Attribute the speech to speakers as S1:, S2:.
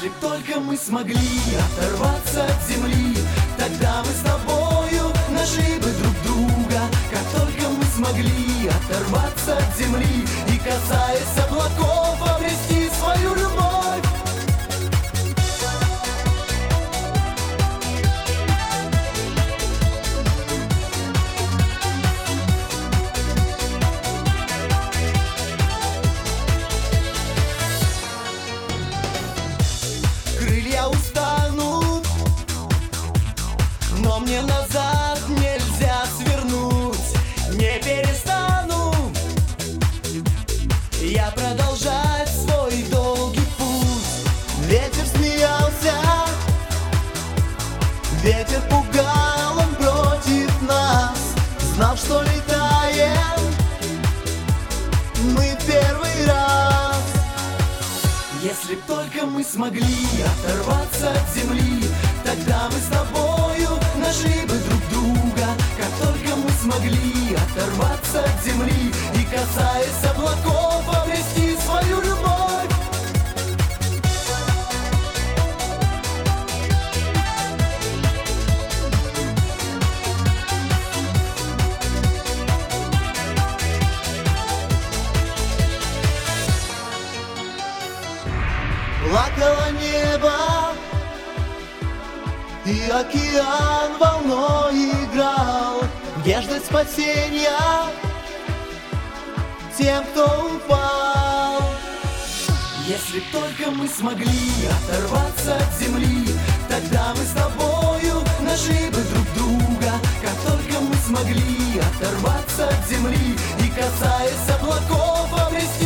S1: Если б только мы смогли оторваться от земли, тогда мы с тобою нашли бы друг друга. Как только мы смогли оторваться от земли и, касаясь облаков, обрести свою любовь. Крылья устанут, но мне назад нельзя свернуть. Не перестану я продолжать свой долгий путь. Ветер смеялся, ветер пугал, он против нас. Знал, что летаем мы в первый раз. Если б только мы смогли оторваться от земли, тогда мы с тобою нашли бы друг друга. Как только мы смогли оторваться от земли и, касаясь облаков, обрести свою любовь. Плакало небо, и океан волной играл. Где ждать спасения тем, кто упал? Если б только мы смогли оторваться от земли, тогда мы с тобою нашли бы друг друга. Как только мы смогли оторваться от земли и, касаясь облаков, обрести